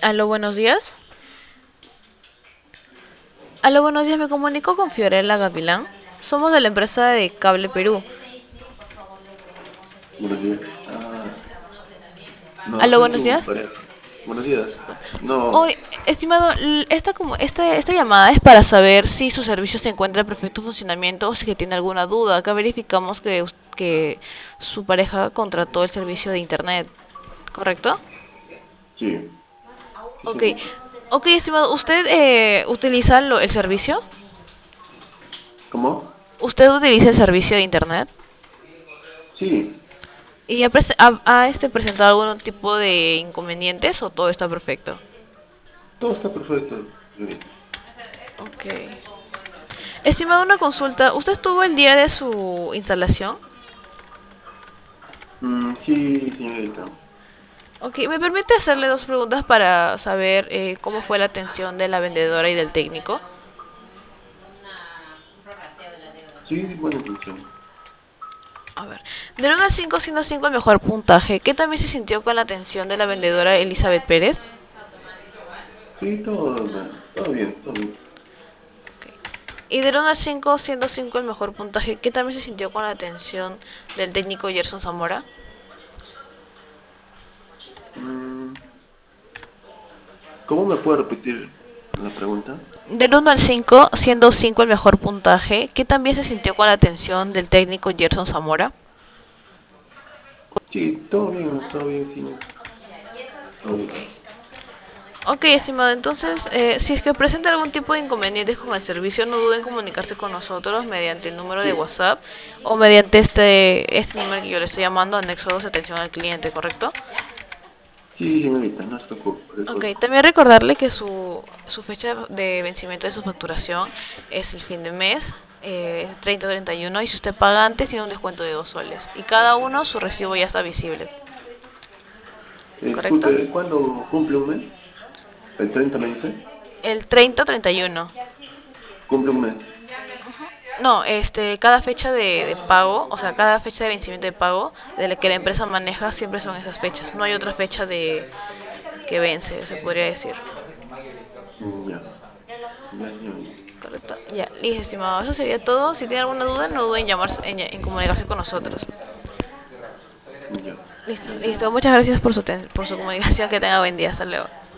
Aló, buenos días. Aló, buenos días. Me comunico con Fiorella Gavilán. Somos de la empresa de Cable Perú. Buenos días. No, Aló, soy buenos su días. pareja. Buenos días. No, Hoy, estimado, esta llamada es para saber si su servicio se encuentra en perfecto funcionamiento o si que tiene alguna duda. Acá verificamos que su pareja contrató el servicio de internet, ¿correcto? sí, sí, Ok. señorita. Ok, estimado, ¿usted utiliza el servicio? ¿Cómo? ¿Usted utiliza el servicio de internet? Sí, ¿Y ha presentado algún tipo de inconvenientes o todo está perfecto? todo está perfecto, señorita. Ok. Estimado, una consulta. ¿Usted estuvo el día de su instalación? Sí, señorita. Ok, ¿me permite hacerle dos preguntas para saber cómo fue la atención de la vendedora y del técnico? Sí, buena atención. A ver, del 1 al 5, siendo 5 el mejor puntaje, ¿qué también se sintió con la atención de la vendedora Elizabeth Pérez? Sí, todo, bueno, todo bien, todo bien. Y del 1 al 5, siendo 5 el mejor puntaje, ¿qué también se sintió con la atención del técnico Gerson Zamora? Mm, ¿Cómo me puede repetir la pregunta? Del 1 al 5, siendo 5 el mejor puntaje, ¿qué también se sintió con la atención del técnico Gerson Zamora? Sí, todo bien, sí. Todo bien. Ok, estimado, entonces, si es que presenta algún tipo de inconvenientes con el servicio, no duden en comunicarse con nosotros mediante el número de Sí, WhatsApp o mediante este número que yo le estoy llamando, anexo 2, atención al cliente, ¿correcto? sí, señorita, no se preocupe, cualquier Ok, cosa. también recordarle que su fecha de vencimiento de su facturación es el fin de mes, 30 o 31, y si usted paga antes tiene un descuento de 2 soles. Y cada uno su recibo ya está visible, ¿correcto? Disculpe, ¿cuándo cumple un mes? ¿El 30 me dice? El 30 o 31. Cumple un mes. No, cada fecha de pago, o sea, cada fecha de vencimiento de pago de la que la empresa maneja siempre son esas fechas. No hay otra fecha de que vence, se podría decir. Ya, ya, señorita. Correcto. Ya, listo, estimado. Eso sería todo. Si tiene alguna duda, no duden en comunicarse con nosotros. Ya, Listo, gracias. listo. Muchas gracias por por su comunicación. Que tenga buen día. Hasta luego.